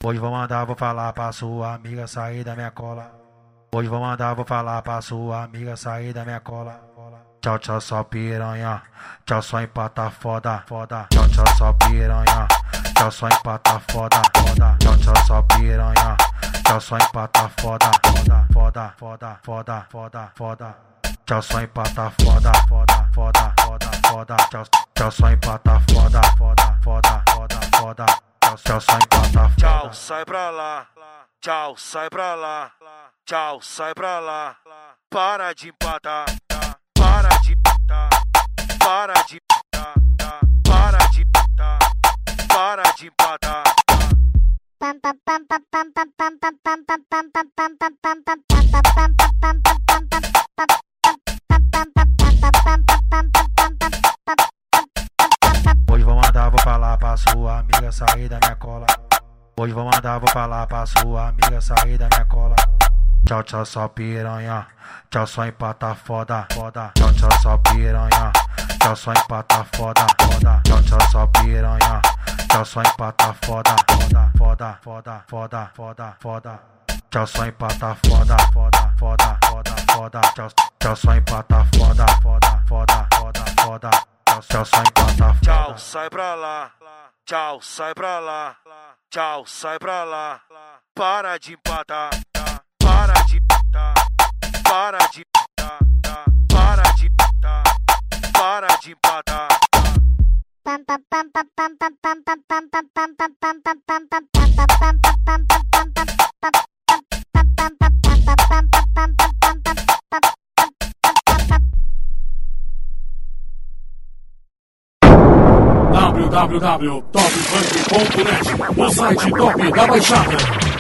Hoje vou mandar, vou falar pra sua amiga sair da minha cola. Hoje vou mandar, vou falar pra sua amiga sair da minha cola. Tchau, tchau, só piranha. Tchau, só empata foda, foda. Tchau, tchau, só piranha. Tchau, só empata foda, foda. Tchau, tchau, só piranha. Tchau, só empata foda, foda, foda, foda, foda, foda, foda. Tchau, só empata foda, foda, foda, foda, foda. Tchau, tchau, só empata foda, foda, foda, foda, foda. Tchau, só empata foda. Tchau, sai pra lá. Tchau, sai pra lá. Tchau, sai pra lá. Para de empatar. Para de empatar. Para de empatar. Para de empatar. Para de empatar. Hoje vou mandar, vou falar pra sua amiga sair da minha cola. Hoje vou mandar, vou falar pra sua amiga sair da minha cola. Tchau, tchau, só piranha. Tchau, só empata foda, foda. Tchau, tchau, só piranha. Tchau, só empata foda, foda. Tchau, tchau, só piranha. Tchau, só empata foda, foda, foda, foda, foda, foda, foda. Tchau, só empata foda, foda, foda, foda, foda. Tchau, tchau, só empata foda, foda, foda, foda, foda. Tchau, só empata foda. Tchau, sai pra lá. Tchau, sai pra lá. Tchau, sai pra lá. Para de empatar. Para de empatar. Para de empatar. Para de empatar. Para de empatar. www.topfunk.net, o site top da Baixada.